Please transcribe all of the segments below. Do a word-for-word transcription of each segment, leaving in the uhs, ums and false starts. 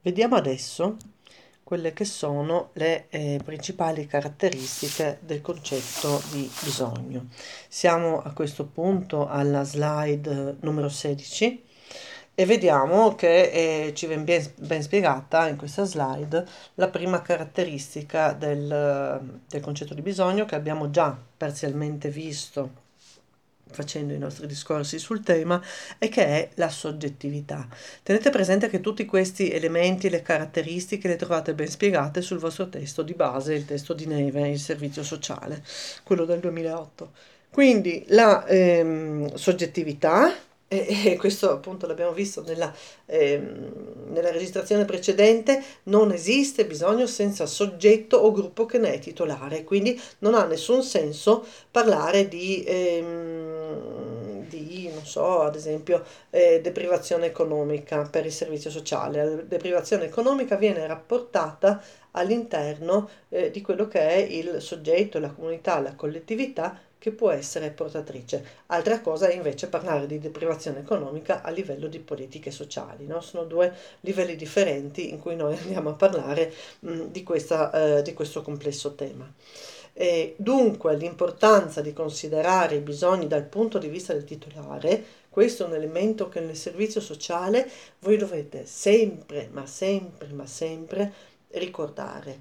Vediamo adesso quelle che sono le eh, principali caratteristiche del concetto di bisogno. Siamo a questo punto alla slide eh, numero sedici e vediamo che eh, ci viene ben, ben spiegata in questa slide la prima caratteristica del, del concetto di bisogno, che abbiamo già parzialmente visto facendo i nostri discorsi sul tema, e che è la soggettività. Tenete presente che tutti questi elementi, le caratteristiche, le trovate ben spiegate sul vostro testo di base, il testo di Neve, il servizio sociale, quello del duemilaotto. Quindi la ehm, soggettività, e, e questo appunto l'abbiamo visto nella, ehm, nella registrazione precedente, non esiste bisogno senza soggetto o gruppo che ne è titolare, quindi non ha nessun senso parlare di, ehm, di non so, ad esempio, eh, deprivazione economica per il servizio sociale. La deprivazione economica viene rapportata all'interno eh, di quello che è il soggetto, la comunità, la collettività che può essere portatrice. Altra cosa è invece parlare di deprivazione economica a livello di politiche sociali, no? Sono due livelli differenti in cui noi andiamo a parlare mh, di, questa, eh, di questo complesso tema. E dunque l'importanza di considerare i bisogni dal punto di vista del titolare, questo è un elemento che nel servizio sociale voi dovete sempre, ma sempre, ma sempre ricordare.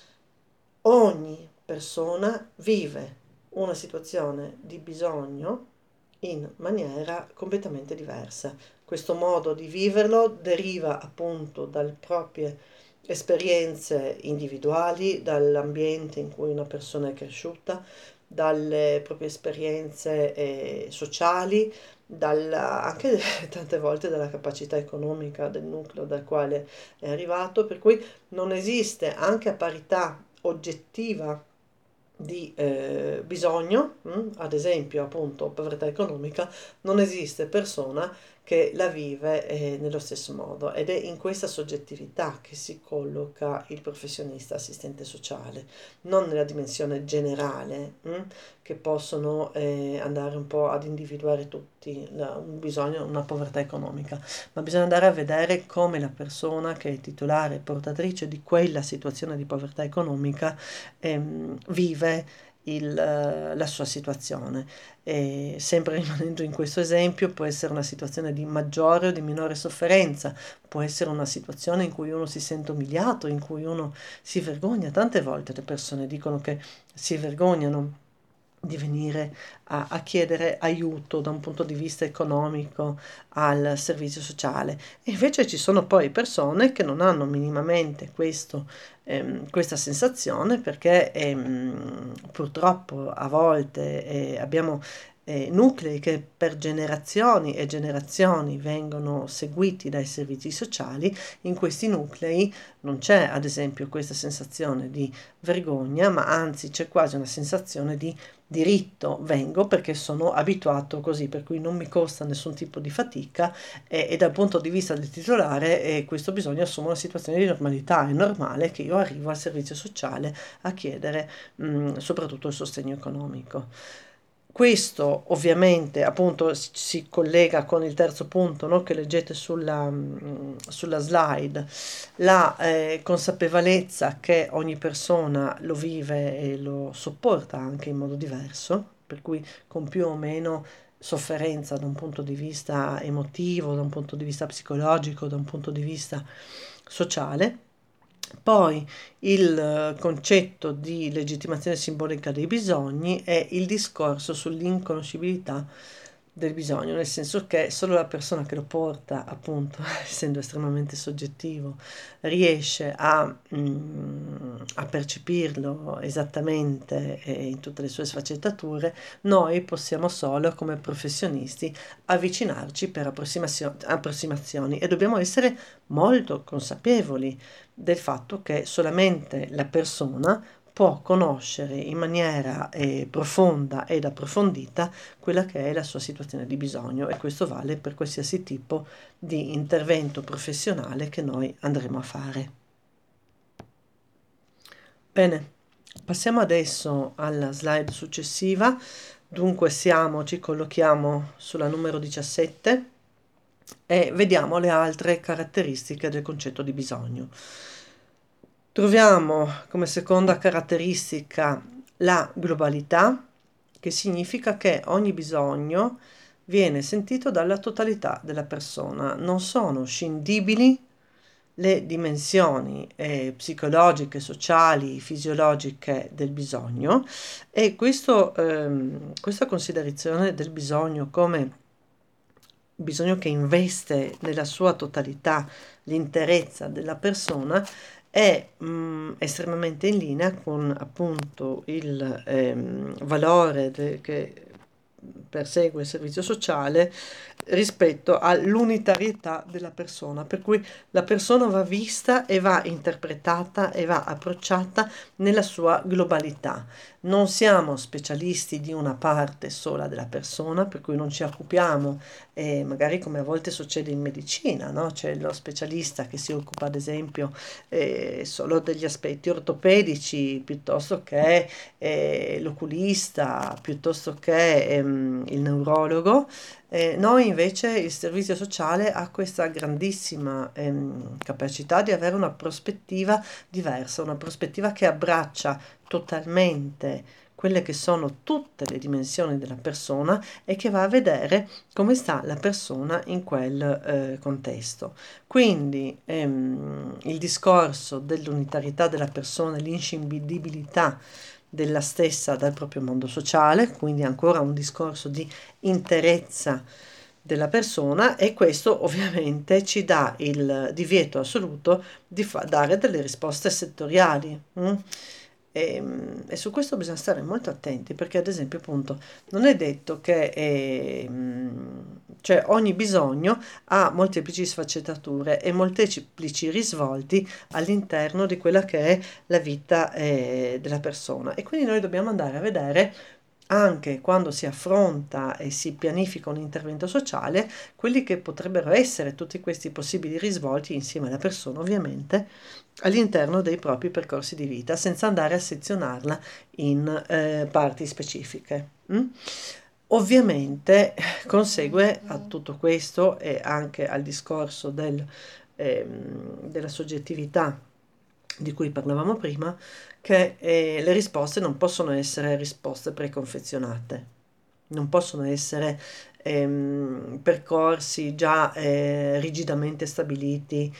Ogni persona vive una situazione di bisogno in maniera completamente diversa. Questo modo di viverlo deriva appunto dalle proprie esperienze individuali, dall'ambiente in cui una persona è cresciuta, dalle proprie esperienze eh, sociali, dalla, anche tante volte dalla capacità economica del nucleo dal quale è arrivato, per cui non esiste, anche a parità oggettiva di eh, bisogno, mh? Ad esempio appunto povertà economica, non esiste persona che la vive eh, nello stesso modo, ed è in questa soggettività che si colloca il professionista assistente sociale, non nella dimensione generale, mh? Che possono eh, andare un po' ad individuare tutti la, un bisogno, una povertà economica, ma bisogna andare a vedere come la persona che è titolare, portatrice di quella situazione di povertà economica, ehm, vive il, eh, la sua situazione. E sempre rimanendo in questo esempio, può essere una situazione di maggiore o di minore sofferenza, può essere una situazione in cui uno si sente umiliato, in cui uno si vergogna. Tante volte le persone dicono che si vergognano di venire a, a chiedere aiuto da un punto di vista economico al servizio sociale, e invece ci sono poi persone che non hanno minimamente questo, ehm, questa sensazione, perché ehm, purtroppo a volte eh, abbiamo eh, nuclei che per generazioni e generazioni vengono seguiti dai servizi sociali. In questi nuclei non c'è ad esempio questa sensazione di vergogna, ma anzi c'è quasi una sensazione di diritto. Vengo perché sono abituato così, per cui non mi costa nessun tipo di fatica, e, e dal punto di vista del titolare eh, questo bisogno assume una situazione di normalità. È normale che io arrivo al servizio sociale a chiedere mh, soprattutto il sostegno economico. Questo ovviamente appunto si si collega con il terzo punto, no, che leggete sulla, mh, sulla slide, la eh, consapevolezza che ogni persona lo vive e lo sopporta anche in modo diverso, per cui con più o meno sofferenza da un punto di vista emotivo, da un punto di vista psicologico, da un punto di vista sociale. Poi il eh, concetto di legittimazione simbolica dei bisogni è il discorso sull'inconoscibilità del bisogno, nel senso che solo la persona che lo porta, appunto, essendo estremamente soggettivo, riesce a, mm, a percepirlo esattamente e in tutte le sue sfaccettature. Noi possiamo solo, come professionisti, avvicinarci per approssimazio- approssimazioni, e dobbiamo essere molto consapevoli del fatto che solamente la persona può conoscere in maniera eh, profonda ed approfondita quella che è la sua situazione di bisogno, e questo vale per qualsiasi tipo di intervento professionale che noi andremo a fare. Bene, passiamo adesso alla slide successiva. Dunque siamo, ci collochiamo sulla numero diciassette, e vediamo le altre caratteristiche del concetto di bisogno. Troviamo come seconda caratteristica la globalità, che significa che ogni bisogno viene sentito dalla totalità della persona, non sono scindibili le dimensioni eh, psicologiche, sociali, fisiologiche del bisogno, e questo, ehm, questa considerazione del bisogno come bisogno che investe nella sua totalità l'interezza della persona è mh, estremamente in linea con appunto il ehm, valore de- che persegue il servizio sociale rispetto all'unitarietà della persona, per cui la persona va vista e va interpretata e va approcciata nella sua globalità. Non siamo specialisti di una parte sola della persona, per cui non ci occupiamo, eh, magari come a volte succede in medicina, no? C'è lo specialista che si occupa ad esempio eh, solo degli aspetti ortopedici, piuttosto che eh, l'oculista, piuttosto che ehm, il neurologo. Eh, noi invece il servizio sociale ha questa grandissima ehm, capacità di avere una prospettiva diversa, una prospettiva che abbraccia totalmente quelle che sono tutte le dimensioni della persona e che va a vedere come sta la persona in quel eh, contesto. Quindi ehm, il discorso dell'unitarietà della persona, l'inscindibilità della stessa dal proprio mondo sociale, quindi ancora un discorso di interezza della persona, e questo ovviamente ci dà il divieto assoluto di fa- dare delle risposte settoriali. mm? E, e su questo bisogna stare molto attenti, perché ad esempio appunto non è detto che eh, mh, cioè ogni bisogno ha molteplici sfaccettature e molteplici risvolti all'interno di quella che è la vita eh, della persona, e quindi noi dobbiamo andare a vedere anche quando si affronta e si pianifica un intervento sociale, quelli che potrebbero essere tutti questi possibili risvolti insieme alla persona, ovviamente, all'interno dei propri percorsi di vita, senza andare a sezionarla in eh, parti specifiche. mm? Ovviamente consegue a tutto questo e anche al discorso del, ehm, della soggettività di cui parlavamo prima, che eh, le risposte non possono essere risposte preconfezionate, non possono essere ehm, percorsi già eh, rigidamente stabiliti,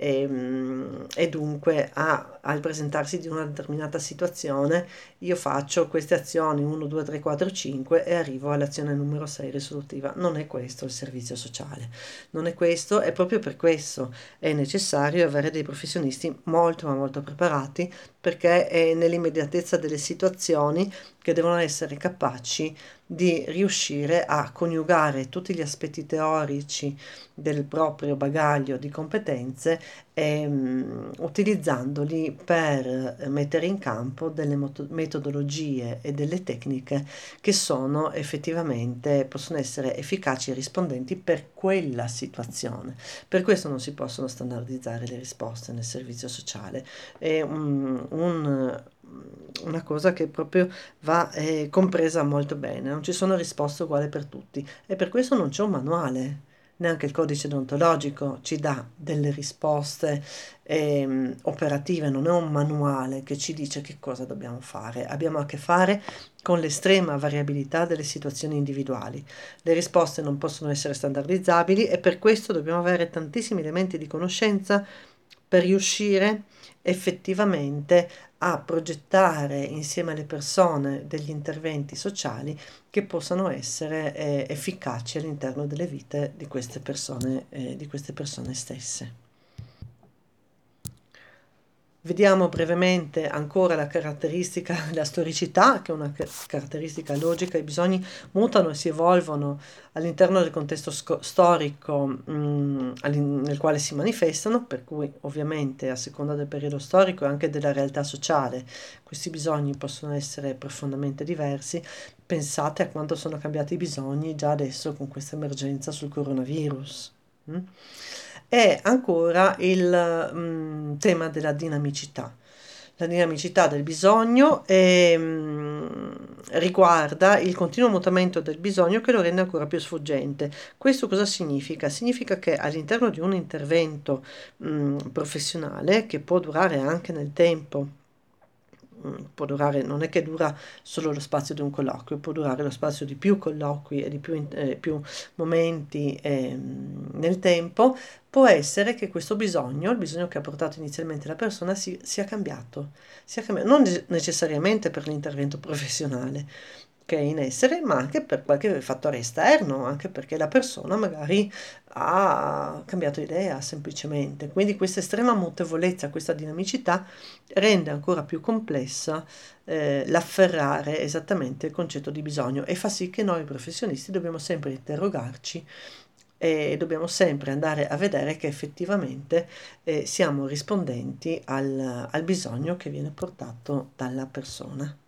ehm, e dunque a- al presentarsi di una determinata situazione io faccio queste azioni uno, due, tre, quattro, cinque e arrivo all'azione numero sei risolutiva. Non è questo il servizio sociale, non è questo, e proprio per questo è necessario avere dei professionisti molto ma molto preparati, perché è nell'immediatezza delle situazioni che devono essere capaci di riuscire a coniugare tutti gli aspetti teorici del proprio bagaglio di competenze, ehm, utilizzandoli per mettere in campo delle moto- metodologie e delle tecniche che sono effettivamente, possono essere efficaci e rispondenti per quella situazione. Per questo non si possono standardizzare le risposte nel servizio sociale. È un, un- una cosa che proprio va eh, compresa molto bene. Non ci sono risposte uguali per tutti, e per questo non c'è un manuale. Neanche il codice deontologico ci dà delle risposte ehm, operative, non è un manuale che ci dice che cosa dobbiamo fare. Abbiamo a che fare con l'estrema variabilità delle situazioni individuali. Le risposte non possono essere standardizzabili, e per questo dobbiamo avere tantissimi elementi di conoscenza per riuscire effettivamente a progettare insieme alle persone degli interventi sociali che possano essere eh, efficaci all'interno delle vite di queste persone, eh, di queste persone stesse. Vediamo brevemente ancora la caratteristica della storicità, che è una ca- caratteristica logica. I bisogni mutano e si evolvono all'interno del contesto sco- storico mh, all'in- nel quale si manifestano, per cui ovviamente a seconda del periodo storico e anche della realtà sociale questi bisogni possono essere profondamente diversi. Pensate a quanto sono cambiati i bisogni già adesso con questa emergenza sul coronavirus. mm? E ancora il mm, tema della dinamicità. La dinamicità del bisogno è, mm, riguarda il continuo mutamento del bisogno che lo rende ancora più sfuggente. Questo cosa significa? Significa che all'interno di un intervento mh, professionale, che può durare anche nel tempo, può durare, non è che dura solo lo spazio di un colloquio, può durare lo spazio di più colloqui e di più, eh, più momenti eh, nel tempo, può essere che questo bisogno, il bisogno che ha portato inizialmente la persona, si, sia cambiato, sia cambiato, non necessariamente per l'intervento professionale che è in essere, ma anche per qualche fattore esterno, anche perché la persona magari ha cambiato idea semplicemente. Quindi questa estrema mutevolezza, questa dinamicità rende ancora più complessa eh, l'afferrare esattamente il concetto di bisogno e fa sì che noi professionisti dobbiamo sempre interrogarci e dobbiamo sempre andare a vedere che effettivamente eh, siamo rispondenti al, al bisogno che viene portato dalla persona.